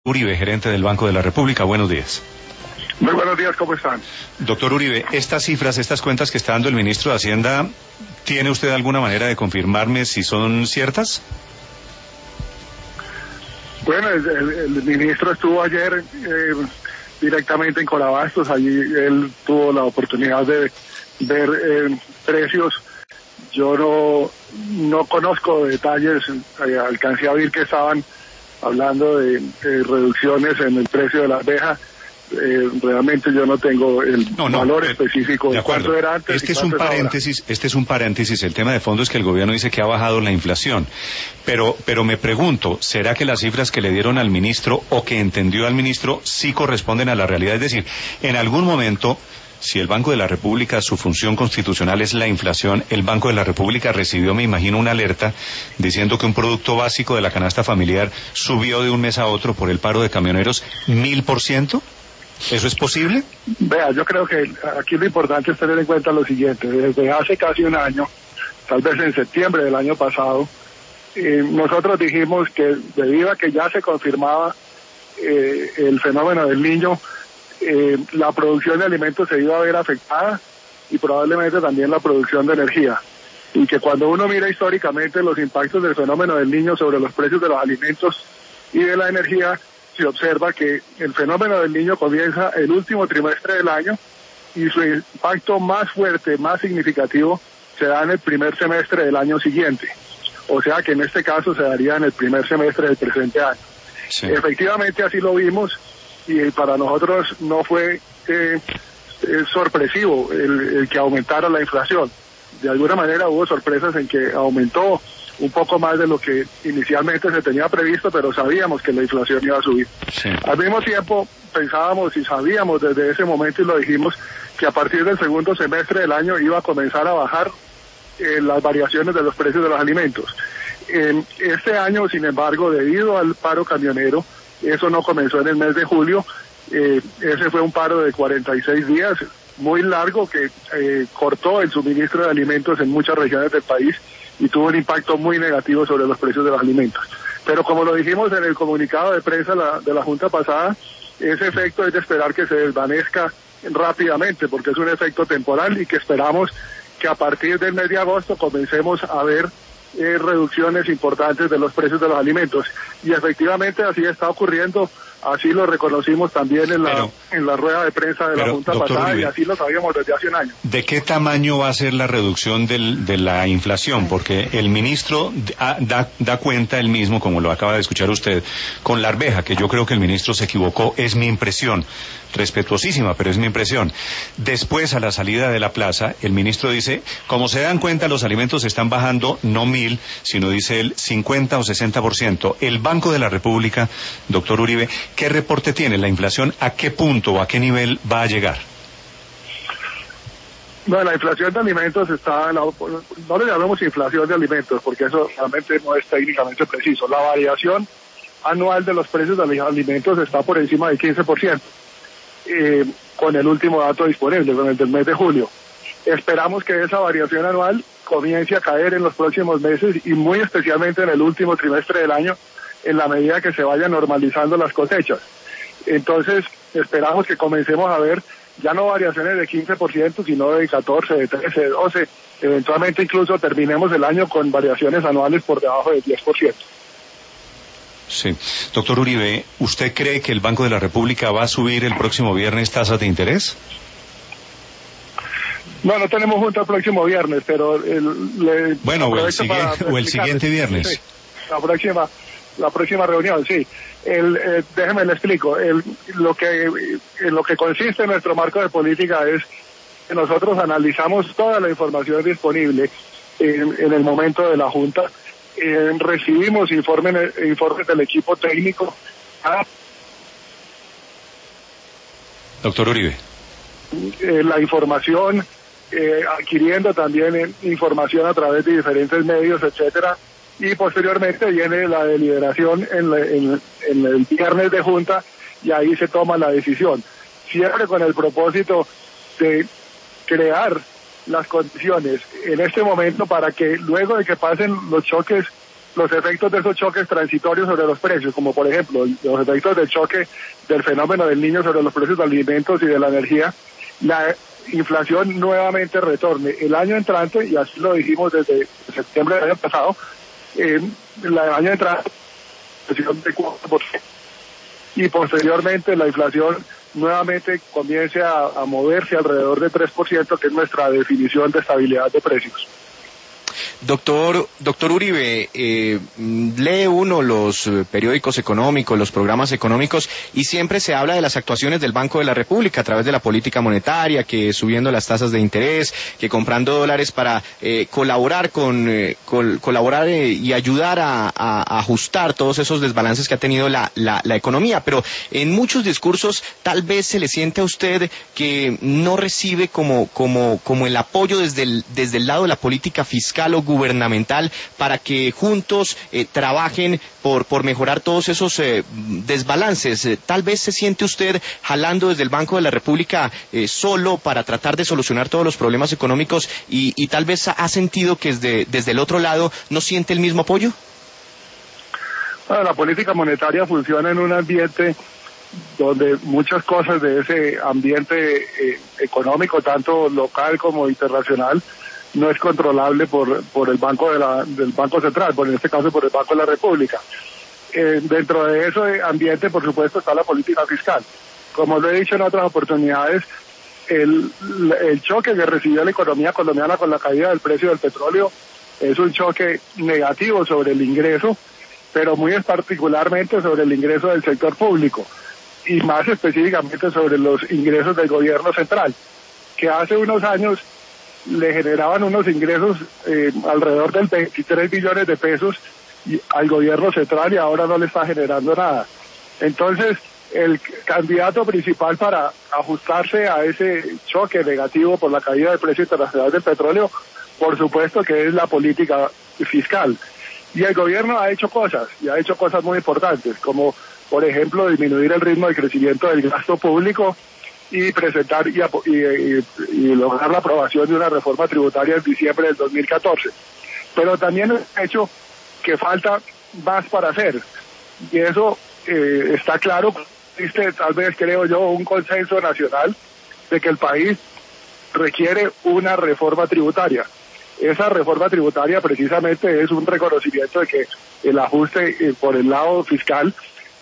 Uribe, gerente del Banco de la República, buenos días. Muy buenos días, ¿cómo están? Doctor Uribe, estas cifras, estas cuentas que está dando el ministro de Hacienda, ¿tiene usted alguna manera de confirmarme si son ciertas? Bueno, el ministro estuvo ayer directamente en Colabastos, allí él tuvo la oportunidad de ver precios. Yo no conozco detalles, alcancé a oír que estaban hablando de reducciones en el precio de la arveja. Realmente yo no tengo el valor específico de cuánto era antes. Este es un paréntesis. El tema de fondo es que el gobierno dice que ha bajado la inflación, pero me pregunto, ¿será que las cifras que le dieron al ministro o que entendió al ministro sí corresponden a la realidad? Es decir, en algún momento, si el Banco de la República, su función constitucional es la inflación, el Banco de la República recibió, me imagino, una alerta diciendo que un producto básico de la canasta familiar subió de un mes a otro por el paro de camioneros 1000%. ¿Eso es posible? Vea, yo creo que aquí lo importante es tener en cuenta lo siguiente. Desde hace casi un año, tal vez en septiembre del año pasado, nosotros dijimos que debido a que ya se confirmaba el fenómeno del Niño, la producción de alimentos se iba a ver afectada y probablemente también la producción de energía. Y que cuando uno mira históricamente los impactos del fenómeno del Niño sobre los precios de los alimentos y de la energía, se observa que el fenómeno del Niño comienza el último trimestre del año y su impacto más fuerte, más significativo, se da en el primer semestre del año siguiente. O sea que en este caso se daría en el primer semestre del presente año. Sí. Efectivamente así lo vimos y para nosotros no fue sorpresivo el que aumentara la inflación. De alguna manera hubo sorpresas en que aumentó un poco más de lo que inicialmente se tenía previsto, pero sabíamos que la inflación iba a subir. Sí. Al mismo tiempo, pensábamos y sabíamos desde ese momento, y lo dijimos, que a partir del segundo semestre del año iba a comenzar a bajar las variaciones de los precios de los alimentos. Este año, sin embargo, debido al paro camionero, eso no comenzó en el mes de julio, ese fue un paro de 46 días, muy largo, que cortó el suministro de alimentos en muchas regiones del país, y tuvo un impacto muy negativo sobre los precios de los alimentos. Pero como lo dijimos en el comunicado de prensa de la Junta pasada, ese efecto es de esperar que se desvanezca rápidamente, porque es un efecto temporal y que esperamos que a partir del mes de agosto comencemos a ver reducciones importantes de los precios de los alimentos. Y efectivamente así está ocurriendo, así lo reconocimos también en la rueda de prensa de la Junta pasada, Uribe, y así lo sabíamos desde hace un año. ¿De qué tamaño va a ser la reducción de la inflación? Porque el ministro da cuenta él mismo, como lo acaba de escuchar usted, con la arveja, que yo creo que el ministro se equivocó, es mi impresión, respetuosísima, pero es mi impresión. Después, a la salida de la plaza, el ministro dice, como se dan cuenta, los alimentos están bajando, no 1000, sino dice él 50 o 60%. El Banco de la República, doctor Uribe, ¿qué reporte tiene? ¿La inflación a qué punto o a qué nivel va a llegar? Bueno, la inflación de alimentos está, no le llamemos inflación de alimentos, porque eso realmente no es técnicamente preciso. La variación anual de los precios de los alimentos está por encima del 15%, con el último dato disponible, con el del mes de julio. Esperamos que esa variación anual comience a caer en los próximos meses y muy especialmente en el último trimestre del año, en la medida que se vayan normalizando las cosechas. Entonces, esperamos que comencemos a ver ya no variaciones de 15%, sino de 14, de 13, de 12, eventualmente incluso terminemos el año con variaciones anuales por debajo del 10%. Sí. Doctor Uribe, ¿usted cree que el Banco de la República va a subir el próximo viernes tasas de interés? No tenemos junta el próximo viernes, pero el siguiente viernes. Sí, la próxima reunión, sí. Déjeme le explico. Lo que consiste en nuestro marco de política es que nosotros analizamos toda la información disponible en el momento de la Junta. Recibimos informes del equipo técnico. Doctor Uribe. La información, adquiriendo también información a través de diferentes medios, etcétera. Y posteriormente viene la deliberación en el viernes de Junta y ahí se toma la decisión. Siempre con el propósito de crear las condiciones en este momento para que luego de que pasen los choques los efectos de esos choques transitorios sobre los precios, como por ejemplo los efectos del choque del fenómeno del Niño sobre los precios de alimentos y de la energía, la inflación nuevamente retorne el año entrante, y así lo dijimos desde septiembre del año pasado, el año entrante inflación de 4%, y posteriormente la inflación nuevamente comience a moverse alrededor de 3%, que es nuestra definición de estabilidad de precios. Doctor Uribe, lee uno los periódicos económicos, los programas económicos, y siempre se habla de las actuaciones del Banco de la República a través de la política monetaria, que subiendo las tasas de interés, que comprando dólares para colaborar y ayudar a ajustar todos esos desbalances que ha tenido la economía. Pero en muchos discursos tal vez se le siente a usted que no recibe como el apoyo desde el lado de la política fiscal o gubernamental para que juntos trabajen por mejorar todos esos desbalances. Tal vez se siente usted jalando desde el Banco de la República solo para tratar de solucionar todos los problemas económicos, y tal vez ha sentido que desde el otro lado no siente el mismo apoyo. Bueno, la política monetaria funciona en un ambiente donde muchas cosas de ese ambiente económico, tanto local como internacional, no es controlable por el del Banco Central, en este caso por el Banco de la República. Dentro de ese ambiente, por supuesto, está la política fiscal. Como lo he dicho en otras oportunidades, el choque que recibió la economía colombiana con la caída del precio del petróleo es un choque negativo sobre el ingreso, pero muy particularmente sobre el ingreso del sector público, y más específicamente sobre los ingresos del gobierno central, que hace unos años le generaban unos ingresos alrededor del 23 billones de pesos al gobierno central, y ahora no le está generando nada. Entonces, el candidato principal para ajustarse a ese choque negativo por la caída del precio internacional del petróleo, por supuesto que es la política fiscal. Y el gobierno ha hecho cosas muy importantes, como por ejemplo disminuir el ritmo de crecimiento del gasto público y presentar y lograr la aprobación de una reforma tributaria en diciembre del 2014. Pero también ha hecho que falta más para hacer, y eso está claro. Existe, tal vez creo yo, un consenso nacional de que el país requiere una reforma tributaria. Esa reforma tributaria precisamente es un reconocimiento de que el ajuste por el lado fiscal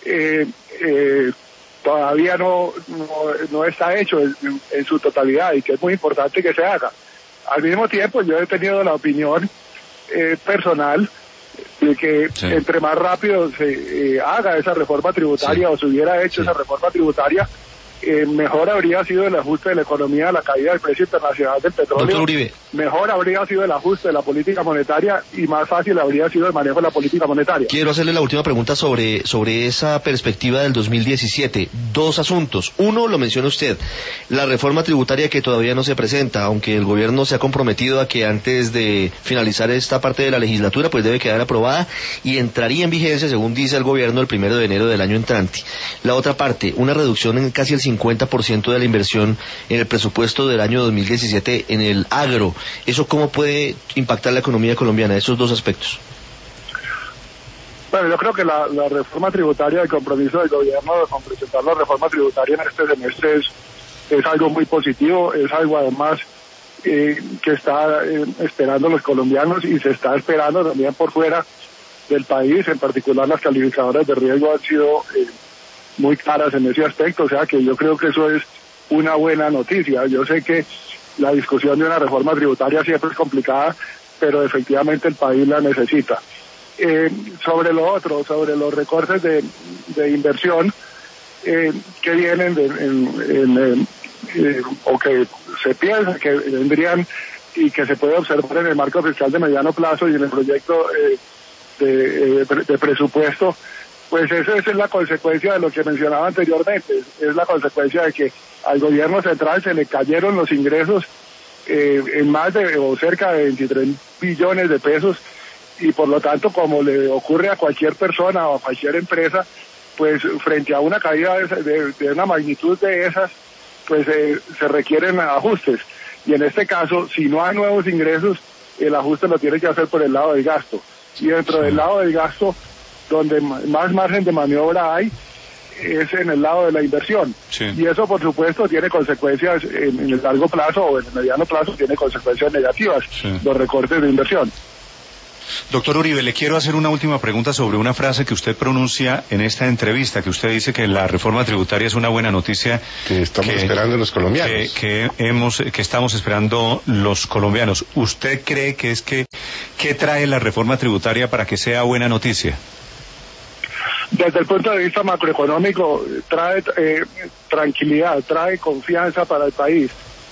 todavía no está hecho en su totalidad, y que es muy importante que se haga. Al mismo tiempo, yo he tenido la opinión personal de que entre más rápido se haga esa reforma tributaria, o se hubiera hecho esa reforma tributaria, mejor habría sido el ajuste de la economía a la caída del precio internacional del petróleo, mejor habría sido el ajuste de la política monetaria, y más fácil habría sido el manejo de la política monetaria. Quiero hacerle la última pregunta sobre esa perspectiva del 2017. Dos asuntos. Uno, lo menciona usted, la reforma tributaria que todavía no se presenta, aunque el gobierno se ha comprometido a que antes de finalizar esta parte de la legislatura, pues debe quedar aprobada y entraría en vigencia, según dice el gobierno, el 1 de enero del año entrante. La otra parte, una reducción en casi el 50% de la inversión en el presupuesto del año 2017 en el agro. ¿Eso cómo puede impactar la economía colombiana? Esos dos aspectos. Bueno, yo creo que la reforma tributaria, el compromiso del gobierno de presentar la reforma tributaria en este semestre es algo muy positivo, es algo además que está esperando los colombianos, y se está esperando también por fuera del país. En particular, las calificadoras de riesgo han sido muy claras en ese aspecto, o sea que yo creo que eso es una buena noticia. Yo sé que la discusión de una reforma tributaria siempre es complicada, pero efectivamente el país la necesita. Sobre lo otro, sobre los recortes de inversión que vienen o que se piensa que vendrían, y que se puede observar en el marco fiscal de mediano plazo y en el proyecto de presupuesto, pues esa es la consecuencia de lo que mencionaba anteriormente. Es la consecuencia de que al gobierno central se le cayeron los ingresos en más de o cerca de 23 billones de pesos, y por lo tanto, como le ocurre a cualquier persona o a cualquier empresa, pues frente a una caída de una magnitud de esas, pues se requieren ajustes. Y en este caso, si no hay nuevos ingresos, el ajuste lo tiene que hacer por el lado del gasto. Y dentro del lado del gasto, donde más margen de maniobra hay, es en el lado de la inversión. Sí. Y eso, por supuesto, tiene consecuencias en el largo plazo o en el mediano plazo, tiene consecuencias negativas, los recortes de inversión. Doctor Uribe, le quiero hacer una última pregunta sobre una frase que usted pronuncia en esta entrevista, que usted dice que la reforma tributaria es una buena noticia que estamos esperando los colombianos. Que estamos esperando los colombianos. ¿Usted cree qué trae la reforma tributaria para que sea buena noticia? Desde el punto de vista macroeconómico, trae tranquilidad, trae confianza para el país.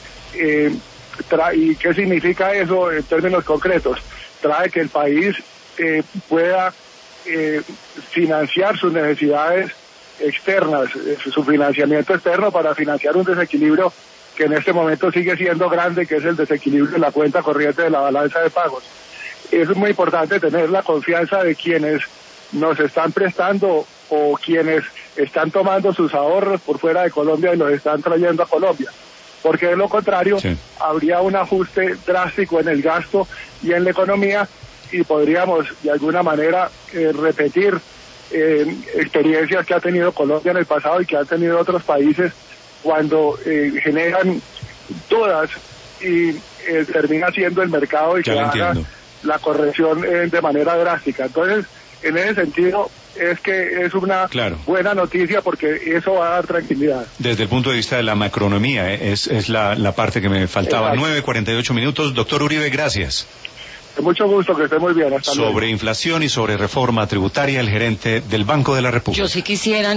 ¿Y qué significa eso en términos concretos? Trae que el país pueda financiar sus necesidades externas, su financiamiento externo para financiar un desequilibrio que en este momento sigue siendo grande, que es el desequilibrio de la cuenta corriente de la balanza de pagos. Es muy importante tener la confianza de quienes nos están prestando o quienes están tomando sus ahorros por fuera de Colombia y los están trayendo a Colombia. Porque de lo contrario, habría un ajuste drástico en el gasto y en la economía y podríamos de alguna manera repetir experiencias que ha tenido Colombia en el pasado y que han tenido otros países cuando generan dudas y termina siendo el mercado y que haga la corrección de manera drástica. Entonces, en ese sentido, es que es una buena noticia porque eso va a dar tranquilidad. Desde el punto de vista de la macroeconomía, es la parte que me faltaba. 9:48 minutos. Doctor Uribe, gracias. Con mucho gusto, que esté muy bien. Hasta luego. Sobre inflación y sobre reforma tributaria, el gerente del Banco de la República. Yo sí quisiera